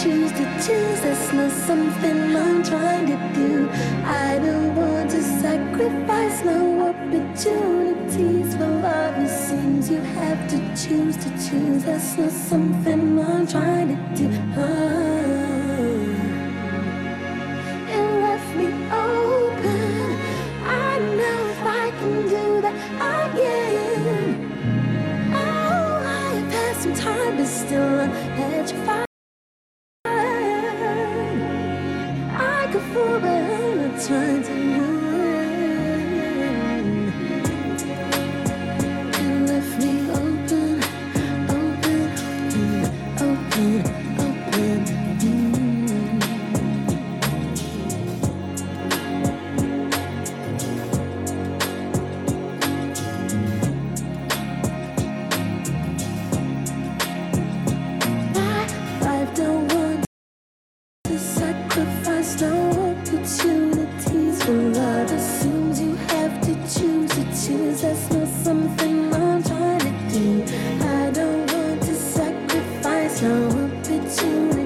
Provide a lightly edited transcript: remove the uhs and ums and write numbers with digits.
choose to choose. That's not something I'm trying to do. I don't want to sacrifice no opportunities for love. It seems you have to choose to choose. That's not something I'm trying to do. It left me open. I know if I can do that, I can. Oh, I have had some time, but still I'm petrified. I could fall, but I'm not trying to run. It left me open, open, open, open, open. I don't want to sacrifice no opportunities for love. Assumes you have to choose to choose. That's not something I'm trying to do. I don't want to sacrifice no opportunities.